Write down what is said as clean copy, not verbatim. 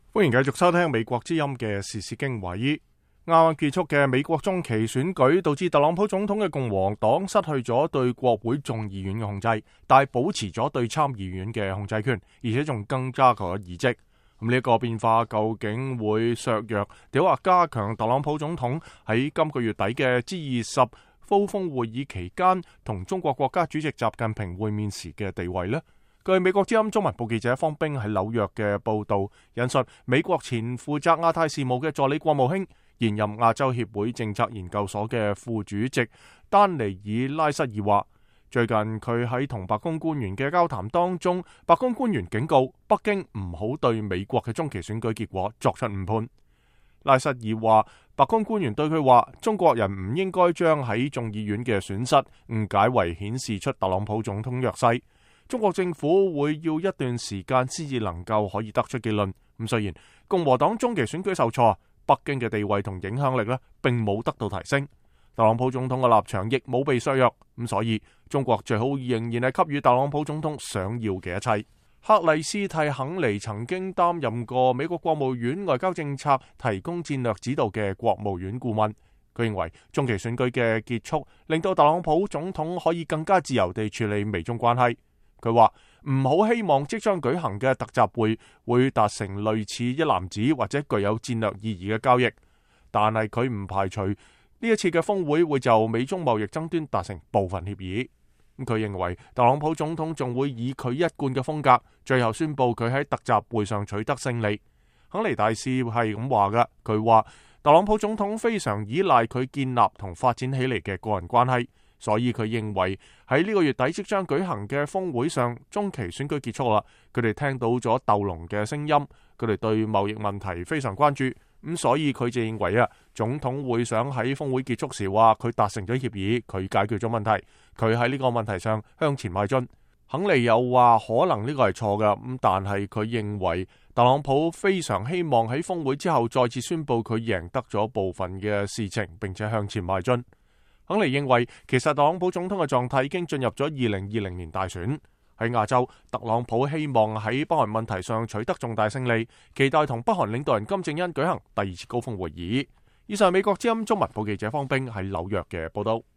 歡迎繼續收聽美國之音嘅時事經緯。啱啱結束嘅美國中期選舉，導致特朗普總統嘅共和黨失去咗對國會眾議院嘅控制，但係保持咗對參議院嘅控制權，而且仲增加咗議席。咁呢一個變化究竟會削弱，定話加強特朗普總統喺今個月底嘅 G20 高峰會議期間同中國國家主席習近平會面時嘅地位呢？據美國之音中文部記者方冰喺紐約嘅報道，引述美國前負責亞太事務嘅助理國務卿、現任亞洲協會政策研究所嘅副主席丹尼爾拉塞爾話，最近佢喺同白宮官員嘅交談當中，白宮官員警告北京唔好對美國嘅中期選舉結果作出誤判。拉塞爾話，白宮官員對佢話，中國人唔應該將喺眾議院嘅損失誤解為顯示出特朗普總統弱勢。中國政府會要一段時間先至能夠可以得出結論。咁雖然共和黨中期選舉受挫，北京嘅地位同影響力並冇得到提升，特朗普總統嘅立場亦冇被削弱。咁所以中國最好仍然係給予特朗普總統想要嘅一切。克里斯蒂肯尼曾經擔任過美國國務院外交政策提供戰略指導嘅國務院顧問。佢認為中期選舉嘅結束令到特朗普總統可以更加自由地處理美中關係。佢話唔好希望即將舉行嘅特集會達成類似一籃子或者具有戰略意義嘅交易，但係佢唔排除呢一次嘅峰會會就美中貿易爭端達成部分協議。佢認為特朗普總統仲會以佢一貫嘅風格，最後宣布佢喺特集會上取得勝利。肯尼大使係咁話㗎，佢話特朗普總統非常依賴佢建立同發展起嚟嘅個人關係。所以佢認為喺呢個月底即將舉行嘅峰會上，中期選舉結束啦。佢哋聽到咗鬥龍嘅聲音，佢哋對貿易問題非常關注。咁所以佢就認為總統會想喺峰會結束時話佢達成咗協議，佢解決咗問題，佢喺呢個問題上向前邁進。肯尼又話可能呢個係錯㗎，咁但係佢認為特朗普非常希望喺峰會之後再次宣布佢贏得咗部分嘅事情，並且向前邁進。肯尼認為，其實特朗普總統嘅狀態已經進入咗2020年大選。喺亞洲，特朗普希望喺北韓問題上取得重大勝利，期待同北韓領導人金正恩舉行第二次高峰會議。以上美國之音中文部記者方冰喺紐約嘅報道。